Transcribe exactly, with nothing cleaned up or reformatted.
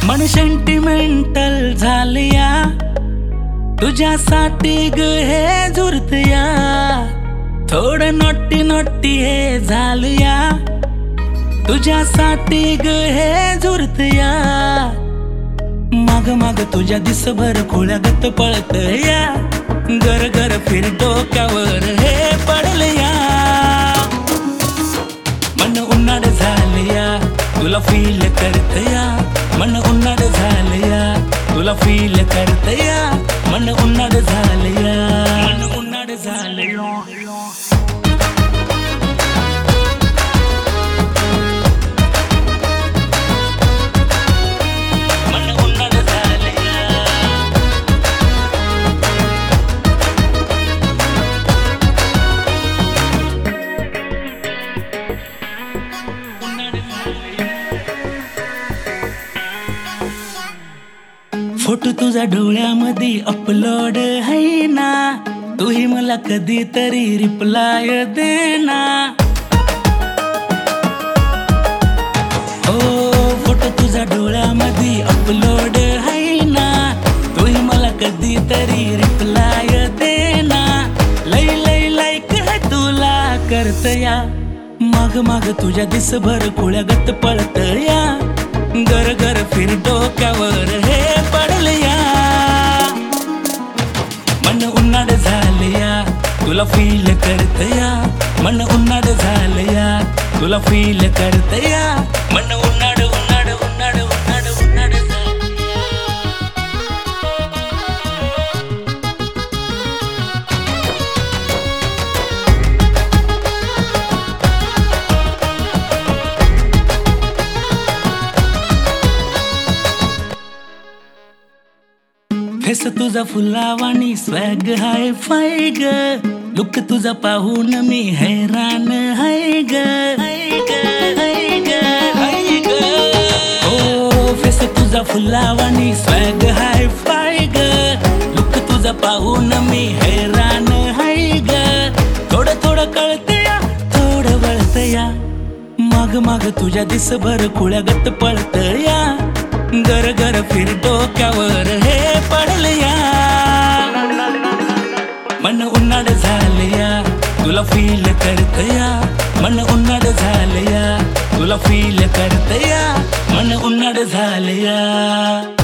मन सेंटिमेंटल झालया तुझ्यासाठी ग हे झुरतया थोडं नोटी नोटी हे झालया तुझ्यासाठी ग हे झुरतया माग माग तुझ्या दिसभर खोळ्यागत पळतया गर गर फिर डोक्यावर हे पडलया मन उन्हाळ झालया तुला फील करतया मन उन्हाळ झालया तुला फील करतया मन उन्हाळ झालया मन उन्हाळ झालया फोटो तुझा डोळ्यामध्ये अपलोड है ना तूही मला कधीतरी रिप्लाय देना ओ फोटो तुझा डोळ्यामध्ये अपलोड है ना तूही मला कधीतरी रिप्लाय देना लई लई लाईक है तुला करतया माग माग तुझ्या दिसभर खोळ्यागत पळतया गर गर फिर डोक्यावर हे पडलया मन उन्हाळ झालया तुला फील करतया मन उन्हाळ झालया तुला फील करतया मन उन्हाळ उन्हाळ उन्हाळ उन्हाळ उन्हाळ फेस तुझा फुलावानी स्वॅग हाय फाय ग लुक तुझा पाहून मी हैरान हाय ग ओ फेस तुझा फुलावानी स्वॅग हाय फाय ग लुक तुझा पाहून मी हैरान हाय ग थोडं थोडं कळतया थोडं वळतया माग माग तुझ्या दिसभर खोळ्यागत पळतया गर गर फिर डोक्यावर हे पडलया मन उन्हाळ झालया तुला फील करतया मन उन्हाळ झालया तुला फील करतया मन उन्हाळ झालया